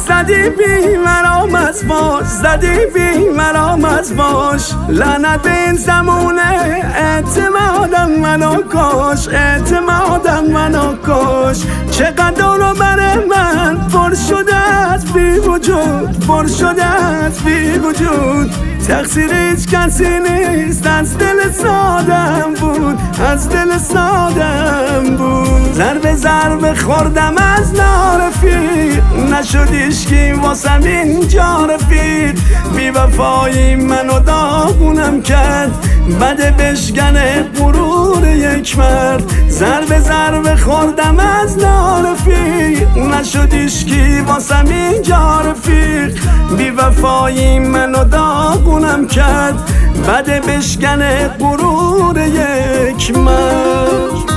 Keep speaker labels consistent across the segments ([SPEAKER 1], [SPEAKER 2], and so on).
[SPEAKER 1] زدی بی مرام از باش، زدی بی مرام از باش. لعنت این زمونه اعتمادم منو کش، اعتمادم منو کش. چقدر رو بر من پر شده از بی وجود، پر شده از بی وجود. تقصیر هیچ کسی نیست، از دل سادم بود، از دل سادم بود. ضربه ضربه خوردم از نار رفیق، نشد عشقی واسم اینجا رفیق. بی وفایی منو داغونم کرد، بده بشکنه غرور یک مرد. ضربه ضربه خوردم از نار رفیق، نشد عشقی واسم اینجا رفیق. بی وفایی منو داغونم کرد، بده بشکنه غرور یک مرد.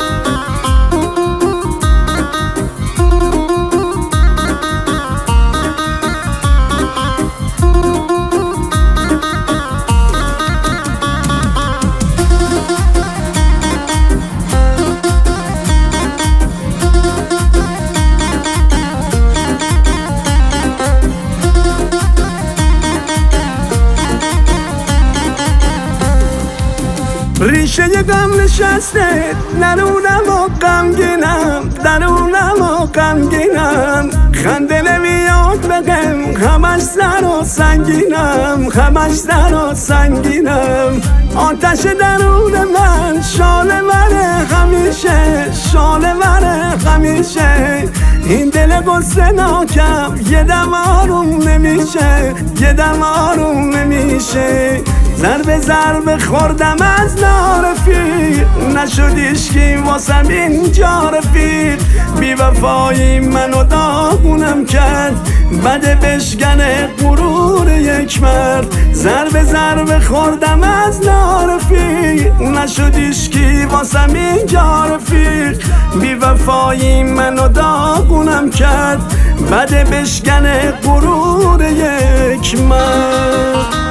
[SPEAKER 1] ریشه غم نشسته درونم و غمگینم، درونم و غمگینم. خنده نمیاد بگم همش سر و سنگینم، همش سر و سنگینم. آتش درون من شعله وره همیشه، شعله وره همیشه. این دل غصه ناکم یه دم آروم نمیشه، یه دم آروم نمیشه. ضربه ضربه خوردم از نار رفیق، نشد عشقی واسم اینجا رفیق. بی وفایی منو داغونم کرد، بده بشکنه غرور یک مرد. ضربه ضربه خوردم از نار رفیق، نشد عشقی واسم اینجا رفیق. بی وفایی منو داغونم کرد، بده بشکنه غرور یک مرد.